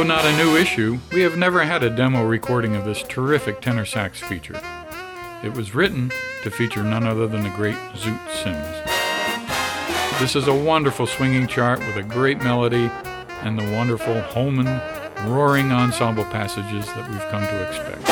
Although not a new issue, we have never had a demo recording of this terrific tenor sax feature. It was written to feature none other than the great Zoot Sims. This is a wonderful swinging chart with a great melody and the wonderful Holman roaring ensemble passages that we've come to expect.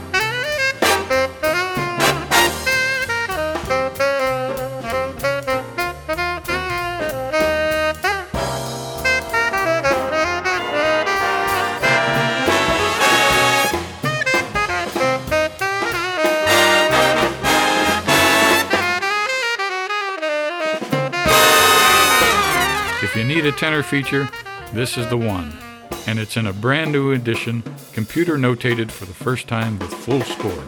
If you need a tenor feature, this is the one. And it's in a brand new edition, computer notated for the first time with full score.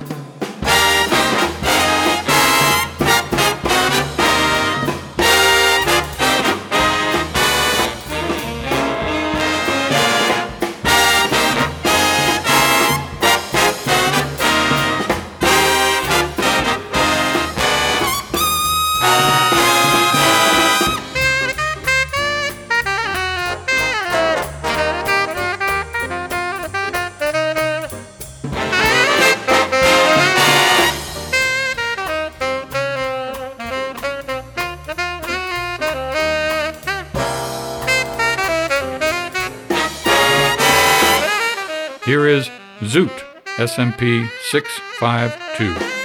Here is Zoot SMP 652.